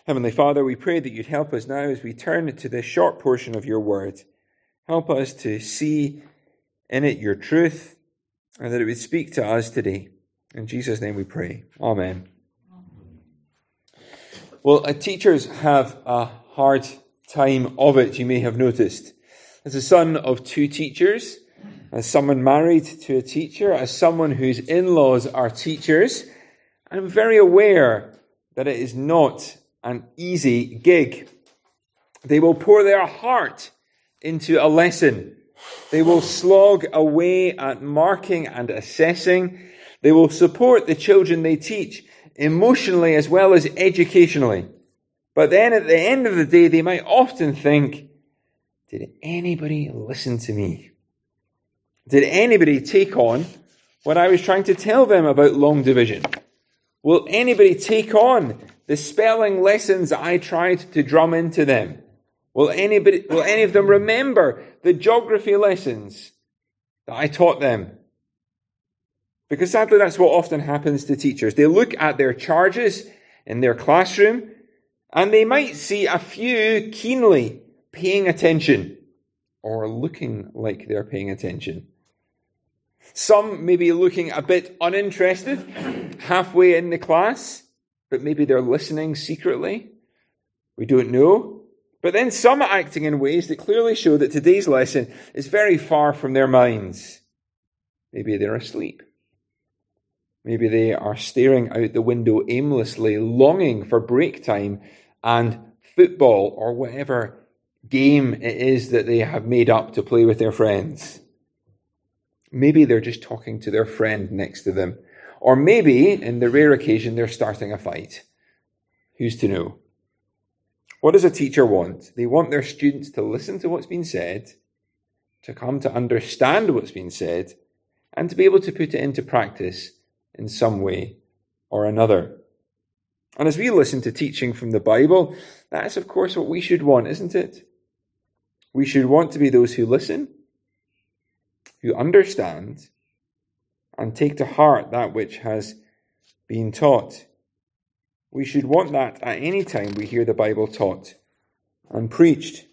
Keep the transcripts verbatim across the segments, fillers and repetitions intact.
Heavenly Father, we pray that you'd help us now as we turn to this short portion of your word. Help us to see in it your truth, and that it would speak to us today. In Jesus' name we pray. Amen. Well, uh, teachers have a hard time of it, you may have noticed. As a son of two teachers, as someone married to a teacher, as someone whose in-laws are teachers, I'm very aware that it is not an easy gig. They will pour their heart into a lesson. They will slog away at marking and assessing. They will support the children they teach emotionally as well as educationally. But then at the end of the day, they might often think, did anybody listen to me? Did anybody take on what I was trying to tell them about long division? Will anybody take on the spelling lessons I tried to drum into them? Will anybody, will any of them remember the geography lessons that I taught them? Because sadly, that's what often happens to teachers. They look at their charges in their classroom, and they might see a few keenly paying attention, or looking like they're paying attention. Some may be looking a bit uninterested, halfway in the class, but maybe they're listening secretly. We don't know. But then some are acting in ways that clearly show that today's lesson is very far from their minds. Maybe they're asleep. Maybe they are staring out the window aimlessly, longing for break time and football or whatever game it is that they have made up to play with their friends. Maybe they're just talking to their friend next to them. Or maybe, in the rare occasion, they're starting a fight. Who's to know? What does a teacher want? They want their students to listen to what's been said, to come to understand what's been said, and to be able to put it into practice in some way or another. And as we listen to teaching from the Bible, that's of course what we should want, isn't it? We should want to be those who listen, who understand, and take to heart that which has been taught. We should want that at any time we hear the Bible taught and preached.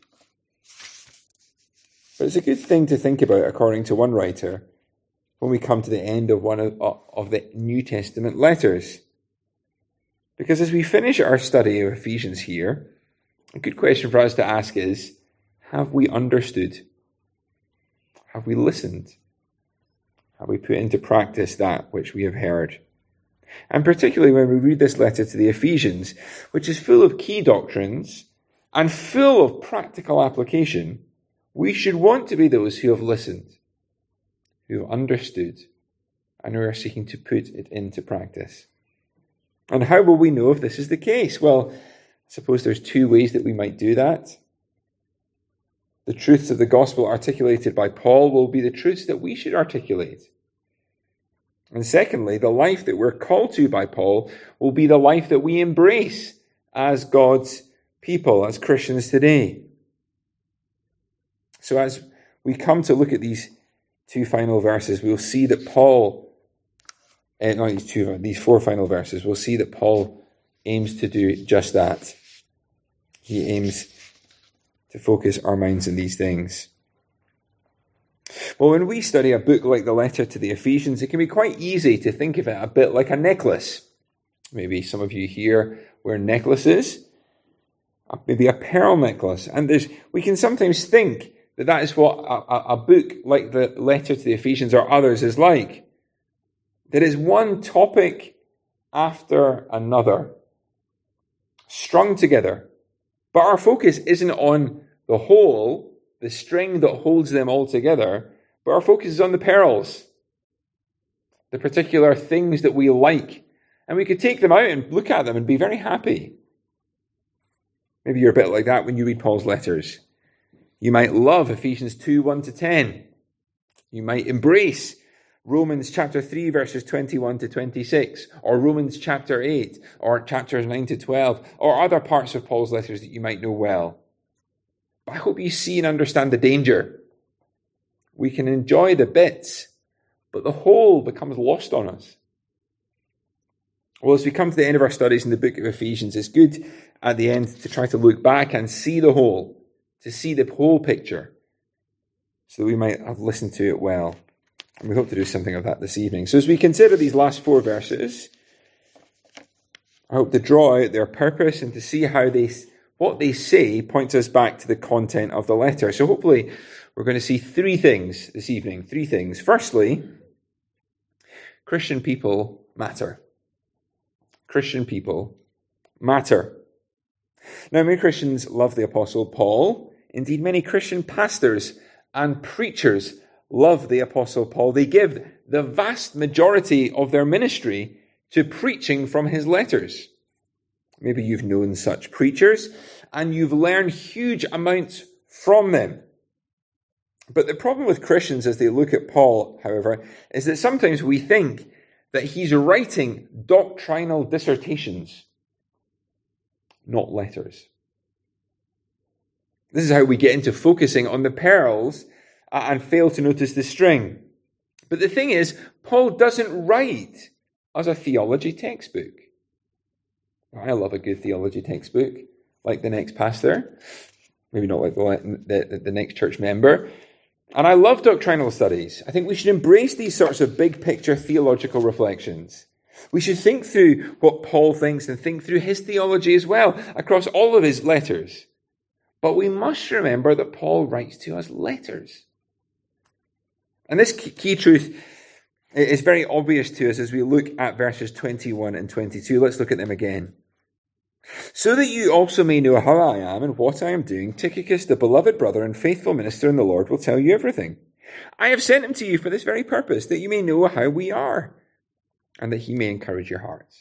But it's a good thing to think about, according to one writer, when we come to the end of one of, of the New Testament letters. Because as we finish our study of Ephesians here, a good question for us to ask is, have we understood? Have we listened? Have we put into practice that which we have heard? And particularly when we read this letter to the Ephesians, which is full of key doctrines and full of practical application, we should want to be those who have listened, who have understood, and who are seeking to put it into practice. And how will we know if this is the case? Well, I suppose there's two ways that we might do that. The truths of the gospel articulated by Paul will be the truths that we should articulate. And secondly, the life that we're called to by Paul will be the life that we embrace as God's people, as Christians today. So as we come to look at these two final verses, we'll see that Paul, eh, not these two, these four final verses, we'll see that Paul aims to do just that. He aims to focus our minds on these things. Well, when we study a book like the letter to the Ephesians, it can be quite easy to think of it a bit like a necklace. Maybe some of you here wear necklaces, maybe a pearl necklace. And there's, we can sometimes think that that is what a, a book like the letter to the Ephesians or others is like. That is one topic after another, strung together. But our focus isn't on the whole, the string that holds them all together, but our focus is on the pearls, the particular things that we like. And we could take them out and look at them and be very happy. Maybe you're a bit like that when you read Paul's letters. You might love Ephesians two, one to ten. You might embrace Romans chapter three, verses twenty-one to twenty-six, or Romans chapter eight, or chapters nine to twelve, or other parts of Paul's letters that you might know well. But I hope you see and understand the danger. We can enjoy the bits, but the whole becomes lost on us. Well, as we come to the end of our studies in the book of Ephesians, it's good at the end to try to look back and see the whole, to see the whole picture, so that we might have listened to it well. And we hope to do something of that this evening. So as we consider these last four verses, I hope to draw out their purpose and to see how they, what they say points us back to the content of the letter. So hopefully we're going to see three things this evening. Three things. Firstly, Christian people matter. Christian people matter. Now, many Christians love the Apostle Paul. Indeed, many Christian pastors and preachers love the Apostle Paul. They give the vast majority of their ministry to preaching from his letters. Maybe you've known such preachers and you've learned huge amounts from them. But the problem with Christians as they look at Paul, however, is that sometimes we think that he's writing doctrinal dissertations, not letters. This is how we get into focusing on the pearls and fail to notice the string. But the thing is, Paul doesn't write as a theology textbook. I love a good theology textbook, like the next pastor, maybe not like the, the, the next church member. And I love doctrinal studies. I think we should embrace these sorts of big picture theological reflections. We should think through what Paul thinks and think through his theology as well across all of his letters. But we must remember that Paul writes to us letters. And this key truth is very obvious to us as we look at verses twenty-one and twenty-two. Let's look at them again. So that you also may know how I am and what I am doing, Tychicus, the beloved brother and faithful minister in the Lord, will tell you everything. I have sent him to you for this very purpose, that you may know how we are, and that he may encourage your hearts.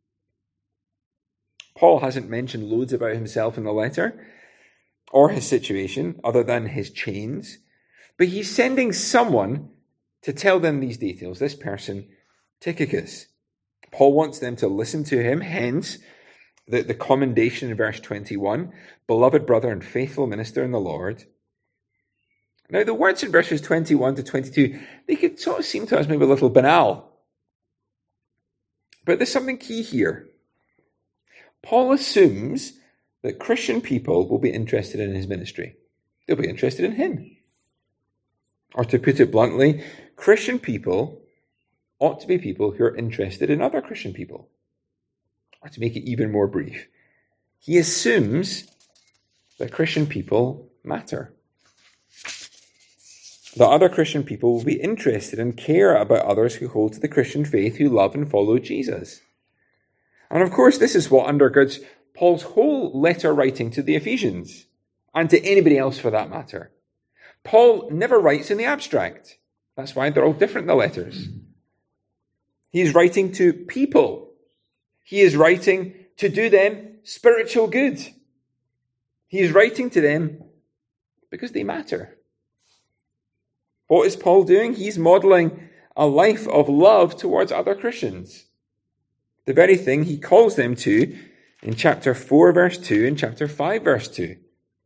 Paul hasn't mentioned loads about himself in the letter, or his situation, other than his chains, but he's sending someone to tell them these details, this person, Tychicus. Paul wants them to listen to him, hence the, the commendation in verse twenty-one, beloved brother and faithful minister in the Lord. Now, the words in verses twenty-one to twenty-two, they could sort of seem to us maybe a little banal. But there's something key here. Paul assumes that Christian people will be interested in his ministry. They'll be interested in him. Or to put it bluntly, Christian people ought to be people who are interested in other Christian people. Or to make it even more brief, he assumes that Christian people matter. That other Christian people will be interested and care about others who hold to the Christian faith, who love and follow Jesus. And of course, this is what undergirds Paul's whole letter writing to the Ephesians, and to anybody else for that matter. Paul never writes in the abstract. That's why they're all different, the letters. He's writing to people. He is writing to do them spiritual good. He is writing to them because they matter. What is Paul doing? He's modeling a life of love towards other Christians. The very thing he calls them to in chapter four, verse two, and chapter five, verse two.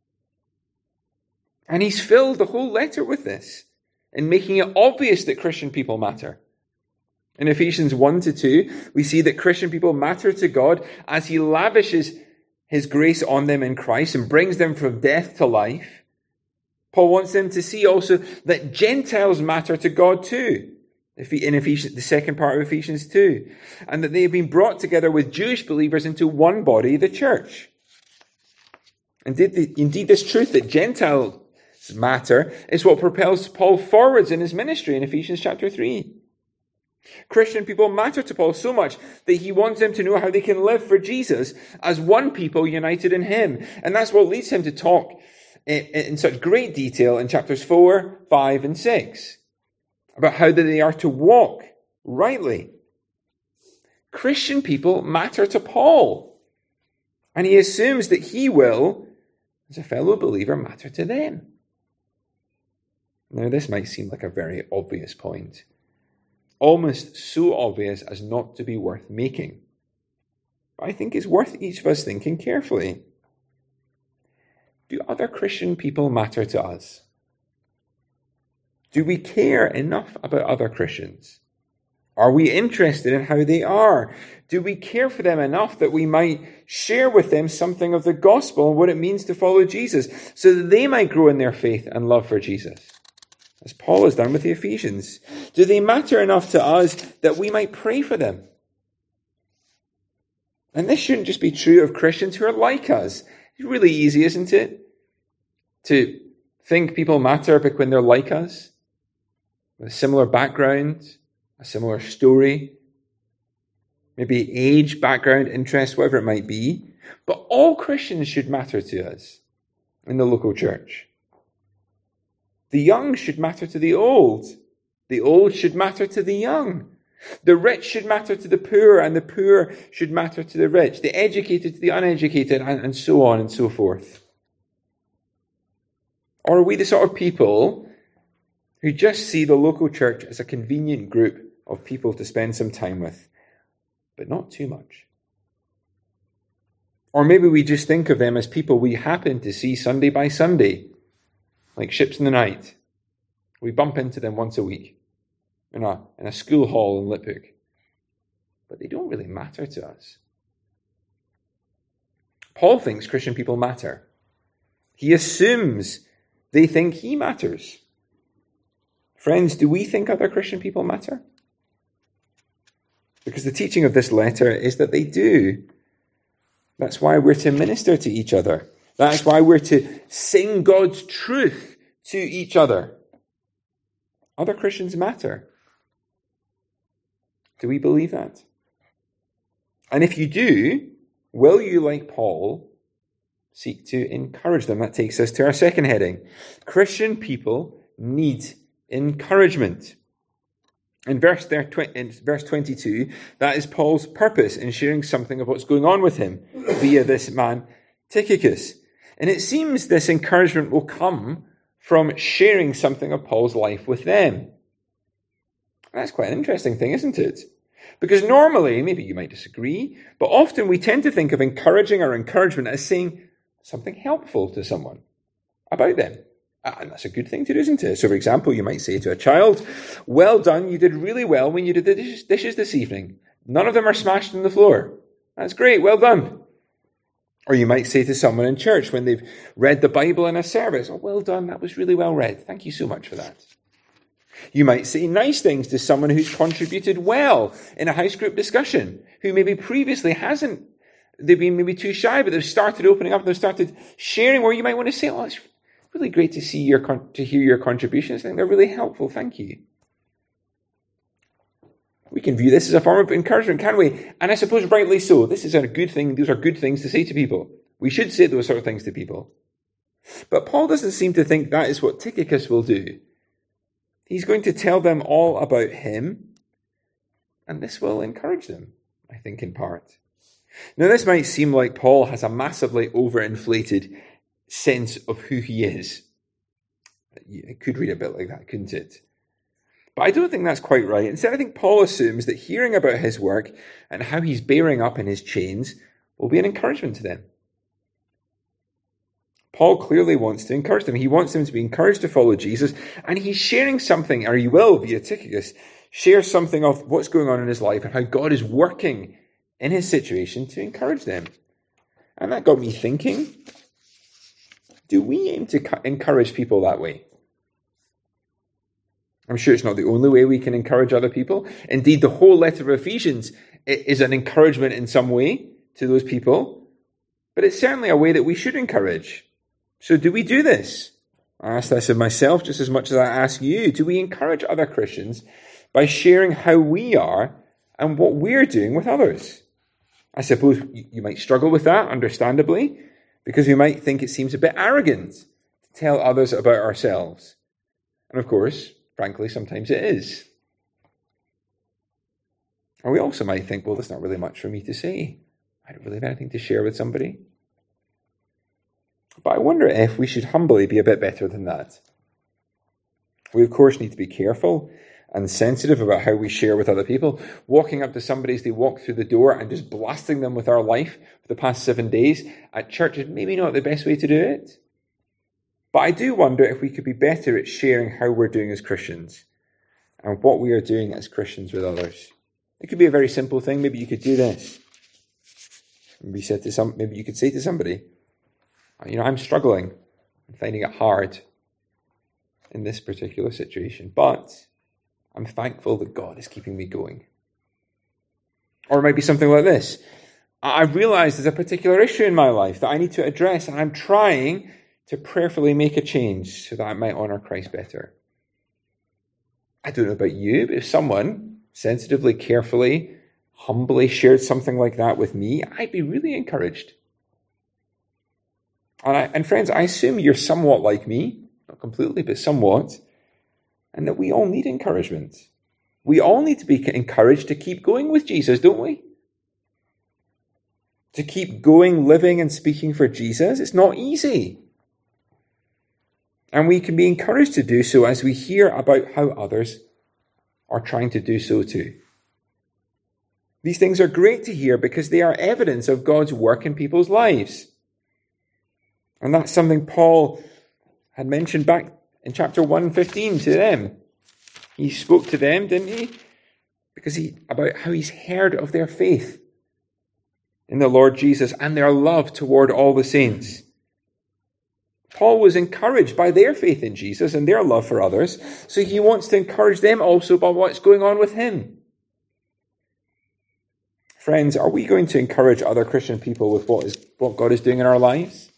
And he's filled the whole letter with this, in making it obvious that Christian people matter. In Ephesians one to two, we see that Christian people matter to God as he lavishes his grace on them in Christ and brings them from death to life. Paul wants them to see also that Gentiles matter to God too, in Ephesians, the second part of Ephesians two, and that they have been brought together with Jewish believers into one body, the church. Indeed, indeed this truth that Gentiles matter is what propels Paul forwards in his ministry in Ephesians chapter three. Christian people matter to Paul so much that he wants them to know how they can live for Jesus as one people united in him. And that's what leads him to talk in, in such great detail in chapters four, five, and six about how they are to walk rightly. Christian people matter to Paul, and he assumes that he will, as a fellow believer, matter to them. Now, this might seem like a very obvious point. Almost so obvious as not to be worth making. But I think it's worth each of us thinking carefully. Do other Christian people matter to us? Do we care enough about other Christians? Are we interested in how they are? Do we care for them enough that we might share with them something of the gospel and what it means to follow Jesus, so that they might grow in their faith and love for Jesus, as Paul has done with the Ephesians? Do they matter enough to us that we might pray for them? And this shouldn't just be true of Christians who are like us. It's really easy, isn't it, to think people matter when they're like us, with a similar background, a similar story, maybe age, background, interest, whatever it might be. But all Christians should matter to us in the local church. The young should matter to the old. The old should matter to the young. The rich should matter to the poor, and the poor should matter to the rich. The educated to the uneducated, and, and so on and so forth. Or are we the sort of people who just see the local church as a convenient group of people to spend some time with, but not too much? Or maybe we just think of them as people we happen to see Sunday by Sunday, like ships in the night. We bump into them once a week in a, in a school hall in Liphook. But they don't really matter to us. Paul thinks Christian people matter. He assumes they think he matters. Friends, do we think other Christian people matter? Because the teaching of this letter is that they do. That's why we're to minister to each other. That's why we're to sing God's truth to each other. Other Christians matter. Do we believe that? And if you do, will you, like Paul, seek to encourage them? That takes us to our second heading. Christian people need encouragement. In verse, there, in verse twenty-two, that is Paul's purpose in sharing something of what's going on with him via this man, Tychicus. And it seems this encouragement will come from sharing something of Paul's life with them. That's quite an interesting thing, isn't it? Because normally, maybe you might disagree, but often we tend to think of encouraging or encouragement as saying something helpful to someone about them. And that's a good thing to do, isn't it? So, for example, you might say to a child, well done, you did really well when you did the dishes this evening. None of them are smashed on the floor. That's great, well done. Or you might say to someone in church when they've read the Bible in a service, oh, well done, that was really well read. Thank you so much for that. You might say nice things to someone who's contributed well in a house group discussion, who maybe previously hasn't. They've been maybe too shy, but they've started opening up, they've started sharing, or you might want to say, oh, it's really great to see your, to hear your contributions. I think they're really helpful. Thank you. We can view this as a form of encouragement, can't we? And I suppose rightly so. This is a good thing. Those are good things to say to people. We should say those sort of things to people. But Paul doesn't seem to think that is what Tychicus will do. He's going to tell them all about him, and this will encourage them, I think, in part. Now, this might seem like Paul has a massively overinflated sense of who he is. It could read a bit like that, couldn't it? But I don't think that's quite right. Instead, I think Paul assumes that hearing about his work and how he's bearing up in his chains will be an encouragement to them. Paul clearly wants to encourage them. He wants them to be encouraged to follow Jesus, and he's sharing something, or he will via Tychicus, share something of what's going on in his life and how God is working in his situation to encourage them. And that got me thinking, do we aim to encourage people that way? I'm sure it's not the only way we can encourage other people. Indeed, the whole letter of Ephesians is an encouragement in some way to those people, but it's certainly a way that we should encourage. So do we do this? I ask this of myself just as much as I ask you. Do we encourage other Christians by sharing how we are and what we're doing with others? I suppose you might struggle with that, understandably, because we might think it seems a bit arrogant to tell others about ourselves. And of course, frankly, sometimes it is. Or we also might think, well, there's not really much for me to say. I don't really have anything to share with somebody. But I wonder if we should humbly be a bit better than that. We, of course, need to be careful and sensitive about how we share with other people. Walking up to somebody as they walk through the door and just blasting them with our life for the past seven days at church is maybe not the best way to do it. But I do wonder if we could be better at sharing how we're doing as Christians. and what we are doing as Christians with others. It could be a very simple thing. Maybe you could do this. Maybe you said to some. Maybe you could say to somebody, "You know, I'm struggling. I'm finding it hard in this particular situation, but I'm thankful that God is keeping me going." Or it might be something like this. I realize there's a particular issue in my life that I need to address, and I'm trying to prayerfully make a change so that I might honor Christ better. I don't know about you, but if someone sensitively, carefully, humbly shared something like that with me, I'd be really encouraged. And, I, and friends, I assume you're somewhat like me, not completely, but somewhat, and that we all need encouragement. We all need to be encouraged to keep going with Jesus, don't we? To keep going, living and speaking for Jesus. It's not easy. And we can be encouraged to do so as we hear about how others are trying to do so too. These things are great to hear because they are evidence of God's work in people's lives. And that's something Paul had mentioned back in chapter one fifteen to them. He spoke to them, didn't he? Because he about how he's heard of their faith in the Lord Jesus and their love toward all the saints. Paul was encouraged by their faith in Jesus and their love for others, so he wants to encourage them also by what's going on with him. Friends, are we going to encourage other Christian people with what is what God is doing in our lives?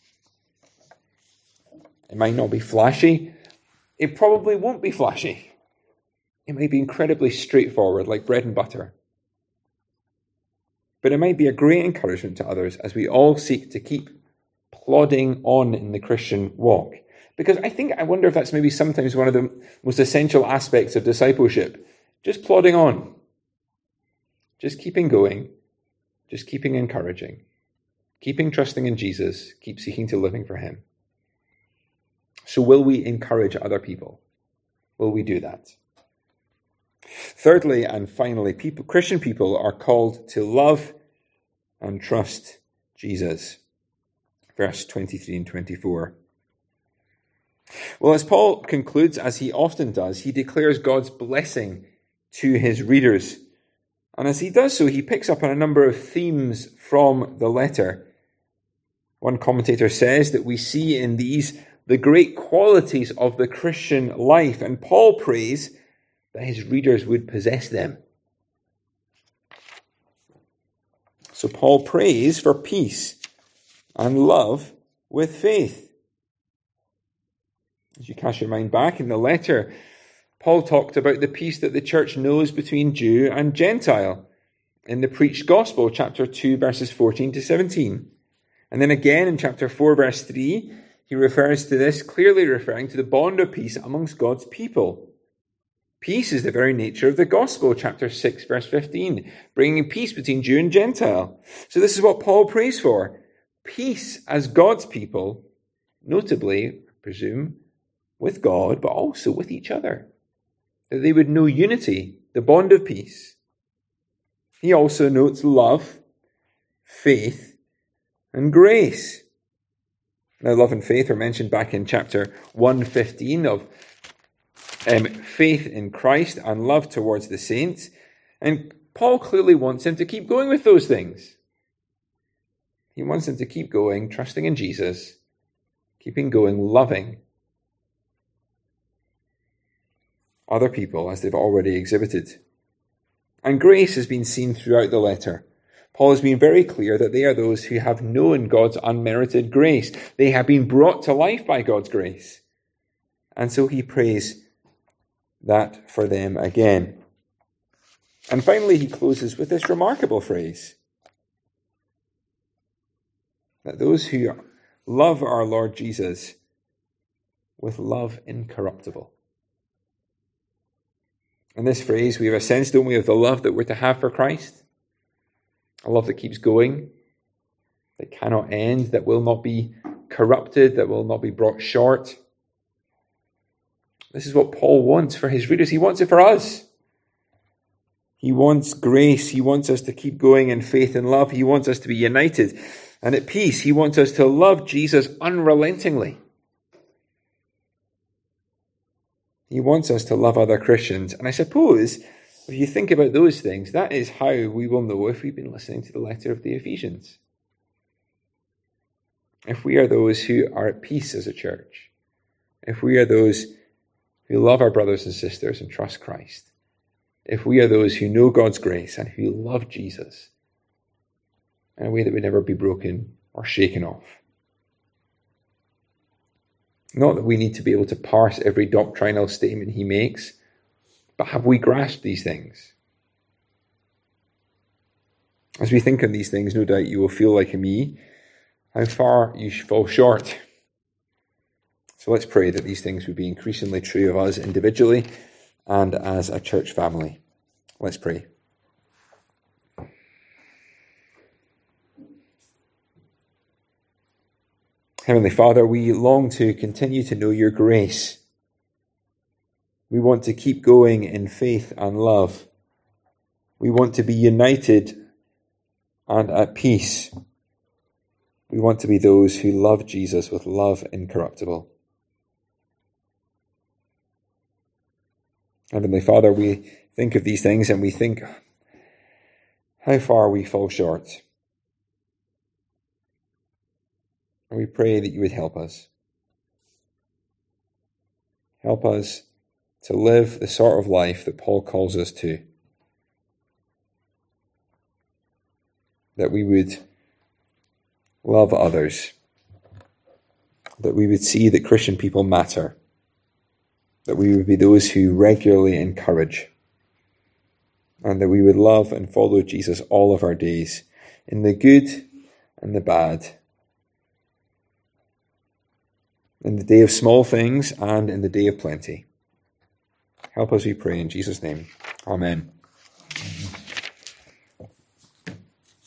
It might not be flashy. It probably won't be flashy. It might be incredibly straightforward, like bread and butter. But it might be a great encouragement to others as we all seek to keep plodding on in the Christian walk. Because I think, I wonder if that's maybe sometimes one of the most essential aspects of discipleship. Just plodding on. Just keeping going. Just keeping encouraging. Keeping trusting in Jesus. Keep seeking to living for him. So will we encourage other people? Will we do that? Thirdly and finally, people, Christian people are called to love and trust Jesus. Verse twenty-three and twenty-four. Well, as Paul concludes, as he often does, he declares God's blessing to his readers. And as he does so, he picks up on a number of themes from the letter. One commentator says that we see in these the great qualities of the Christian life, and Paul prays that his readers would possess them. So Paul prays for peace and love with faith. As you cast your mind back in the letter, Paul talked about the peace that the church knows between Jew and Gentile in the preached gospel, chapter two, verses fourteen to seventeen. And then again in chapter four, verse three, he refers to this, clearly referring to the bond of peace amongst God's people. Peace is the very nature of the gospel, chapter six, verse fifteen, bringing peace between Jew and Gentile. So this is what Paul prays for. Peace as God's people, notably, I presume, with God, but also with each other. That they would know unity, the bond of peace. He also notes love, faith, and grace. Now, love and faith are mentioned back in chapter one fifteen of um, faith in Christ and love towards the saints. And Paul clearly wants him to keep going with those things. He wants him to keep going, trusting in Jesus, keeping going, loving other people as they've already exhibited. And grace has been seen throughout the letter. Paul has been very clear that they are those who have known God's unmerited grace. They have been brought to life by God's grace. And so he prays that for them again. And finally, he closes with this remarkable phrase, that those who love our Lord Jesus with love incorruptible. In this phrase, we have a sense, don't we, of the love that we're to have for Christ. A love that keeps going, that cannot end, that will not be corrupted, that will not be brought short. This is what Paul wants for his readers. He wants it for us. He wants grace. He wants us to keep going in faith and love. He wants us to be united and at peace. He wants us to love Jesus unrelentingly. He wants us to love other Christians. And I suppose, if you think about those things, that is how we will know if we've been listening to the letter of the Ephesians. If we are those who are at peace as a church, if we are those who love our brothers and sisters and trust Christ, if we are those who know God's grace and who love Jesus in a way that would never be broken or shaken off. Not that we need to be able to parse every doctrinal statement he makes, but have we grasped these things? As we think on these things, no doubt you will feel like me, how far you fall short. So let's pray that these things would be increasingly true of us individually and as a church family. Let's pray. Heavenly Father, we long to continue to know your grace. We want to keep going in faith and love. We want to be united and at peace. We want to be those who love Jesus with love incorruptible. Heavenly Father, we think of these things and we think how far we fall short. And we pray that you would help us. Help us to live the sort of life that Paul calls us to. That we would love others. That we would see that Christian people matter. That we would be those who regularly encourage. And that we would love and follow Jesus all of our days, in the good and the bad, in the day of small things and in the day of plenty. Help us, we pray, in Jesus' name. Amen.